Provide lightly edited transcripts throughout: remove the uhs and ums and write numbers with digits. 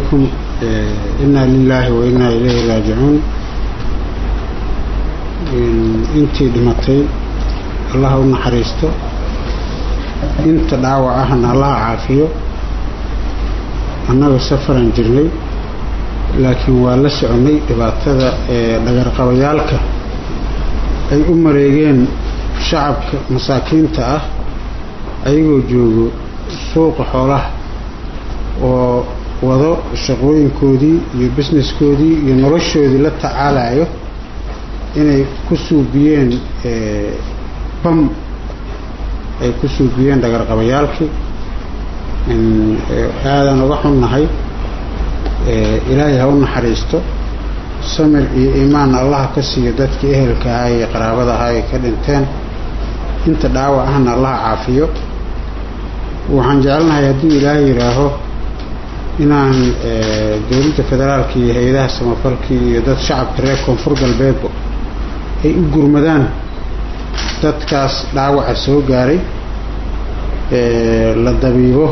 عليكم. إنا لله وإنا إليه راجعون. انتي دمتي الله ونحرسته، انت دعوة أهنا الله عافيه. أنا سفرا جرني لكن والله سعني إبعتها نجار قويالك أي ريجين شعب مساكين تأه أيجو جو سوق حوله ووضع شغوين كودي يبزنس كودي ينرشوا ذي للتعالى أيه إن كسو بيان بام أي كسو بيان نجار قويالك إن هذا نروحهم نهاي إلهي هون حريسته سمر إيمان الله كسي دتك إهلك هاي قرابة هاي كدنتين انت دعوة أهنا الله عافيه وحنجعلنا يدو إلهي راهو إنان دولة فدرالكي هيدها سمفركي دات شعب كريكم فرق البيض أي أقر مدان دات كاس دعوة عسو قاري للدبيبه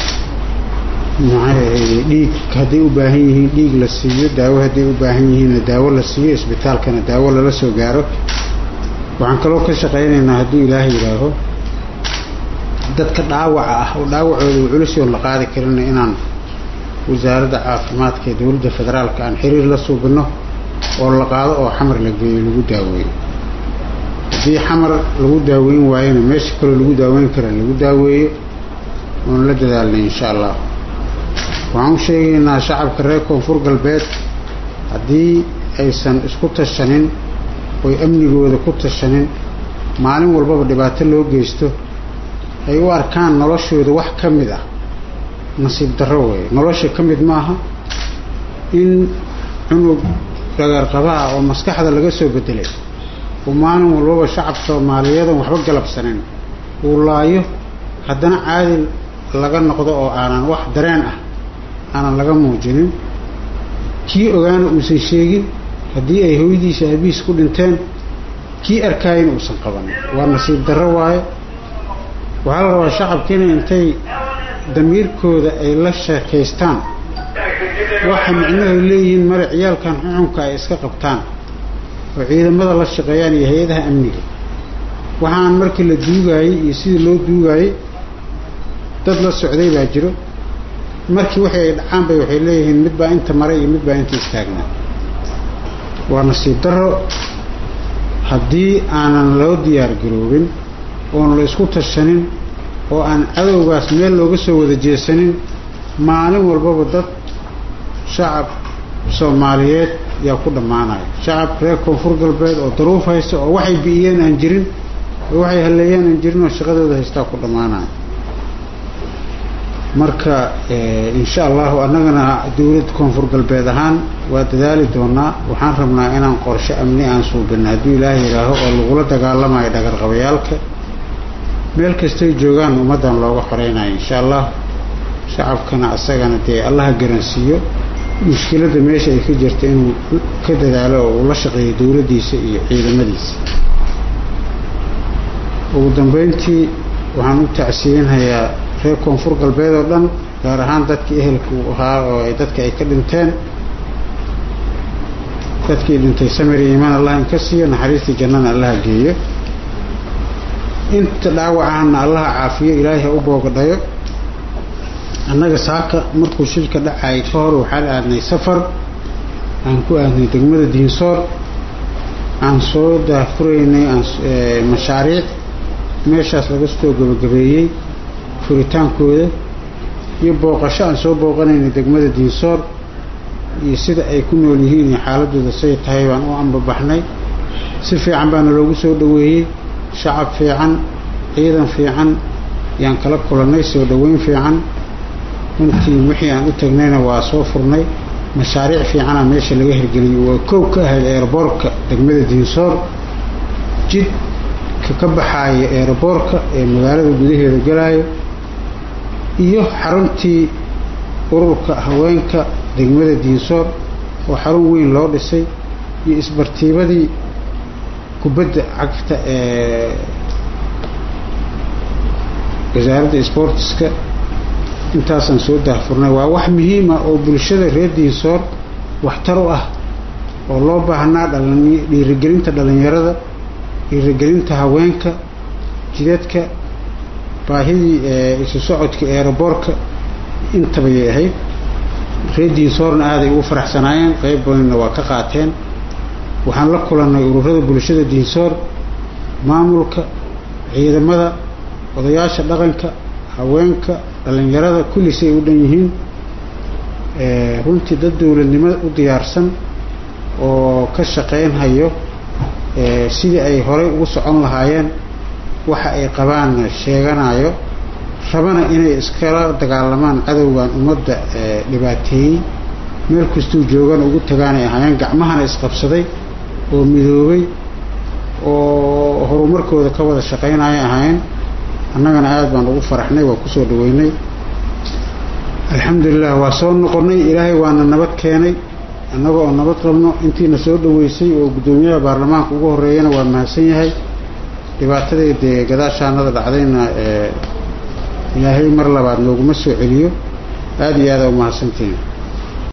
ديك هدي وباهيه ديك للسيو داوة هدي وباهيه داوة للسيو اسبتال كان داوة للسو قارو وعن كلو كشقين إن هدو إلهي راهو دادك داوعة وداوعة وعلسي واللقاذي كرنا إنان وزارة عافماتك دولة فدرال كان حرير لسو بنه واللقاذي أو حمر لقو داوين دي حمر لقو داوين وعين ماشي كلو لقو داوين كرن لقو داوين ونلد ذلك إن شاء الله. وعن شيء إن شعب كريكم فرق البيت هدي أيسان اسكت الشنين ويأمني جوده كت الشنين معلم والباب دبعت له جيسته أيوة أركان نلاش يده واحد كم ده نصيب دروي نلاش كم معها إن إنه رجال قباء ومسكح هذا اللي جسوا بدله ومعلم والباب الشعب صومالية ده وحرق قلب سنين والله حدنا عادل لقى نقطة أنا واحد درينه أنا لقى موجودين كي أجان وسيشيجي هدي أي هويدي شابيس كل إنتان كي أركاين وسنقبنا والنصيب درواي وعلى روا الشعب كنا إنتي دمير كودا أي لشة كيستان واحد منه اللي مرع عيال كان عنك إسكا قبطان وعيدا ماذا لشة غياني هيدها أمني وحان مركي للدوغاي يسيد لو دوغاي تدل السعودية باجرو مركي وحي العام بيوحي ليهن مدبا انت مرأي مدبا انت استاقنا ونصيب درو هدي أنا لو ديار جروبين وأنا لو اسكت السنين وأنا عدو باس ميل لو قصوا وذا جيسنين معلم والباب ضد شعب صوماليات يأخذ معنا شعب ريكون فرق البلد أو ظروف هيس أو وحي بيئين أنجرين وحي هليين أنجرين والشغل ده هيستأخذ معنا marka insha Allah anagana dawlad koonfur galbeed ahaan waa dadaali doonaa waxaan rabnaa inaan qorshe amni aan soo bixino hadii Ilaahay raaho oo lagu dagaalamayo dhagar qabayaalka meel kasta ay joogaan ummadan looga xoreynayo insha Allah shacabkana asagana tii Allah garansiyo mushkilada meesha ay ka jirto inuu ka dadaalo oo la shaqeeyo dawladiisa iyo ciidamadiisa ugu dambeyntii waxaan u tacsiyeenayaa reer koonfur galbeed oo dhan gaar ahaan dadkii ehelku ahaa oo ay dadka ay ka dhinteen dadkii dhintay samir iimaan Allah in ka siiyo naxariista jannada Allah geeyo inta dhaawacana Allah caafiyo Ilaahay u boogadayo annaga saaka markuu shilka dhacay ka hor waxaan aadnay safar aan ku aadnay degmada Diinsoor aan soo daafureynay mashaariic meeshaas laga soo gabagabeeyay furitaankooda iyo booqasho aan soo booqanaynay degmada Diinsoor iyo sida ay ku nool yihiin iyo xaaladooda say tahay baan u ambabaxnay si fiican baan loogu soo dhaweeyay shacab fiican ciidan fiican yaan kala kulanay soo dhaweyn fiican intii wixii aan u tagnayna waa soo furnay mashaariic fiican meesha laga hirgeliyay waa koow ka ahayd airportka degmada Diinsoor jid ka baxay airportka ee magaalada gudaheeda galaayo iyo xaruntii ururka haweenka degmada Diinsoor oo xarun weyn loo dhisay iyo isbartiibadii kubadda cagta ee wasaaradda sportska intaasaan soo daahfurnay waa wax muhiima oo bulshada reer Diinsoor waxtar u ah oo loo baahnaa dhiirigelinta dhalinyarada dhiirigelinta haweenka jidadka baahidii isu socodka aeroboortka intaba yahay reer Diinsoorna aad ay u faraxsanaayeen qayb badanna waa ka qaateen waxaan la kulannay ururada bulshada Diinsoor maamulka ciidamada odayaasha dhaqanka haweenka dhalinyarada kulli say u dhan yihiin runtii dad dawladnimada u diyaarsan oo ka shaqeynhayo sidii ay horey ugu socon lahaayeen waxa ay qabaan sheeganayo rabana inay iskala dagaalamaan cadowgan ummadda dhibaateeyay meel kastuu joogan ugu tagaanay ahaayeen gacmahana isqabsaday oo midoobay oo horumarkooda ka wada shaqeynaya ahaayeen annagana aad baan ugu faraxnay waa ku soo dhaweynay alxamdulillah waa soo noqonnay ilaahay waana nabad keenay annagoo nabad qabno intiina soo dhaweysay oo gudoomiyaha baarlamaanka ugu horeeyana waa mahadsan yahay dhibaatadeeda gadaashaanada dhacdayna ilaahay mar labaad nooguma soo celiyo aad iyo aad u mahadsantiin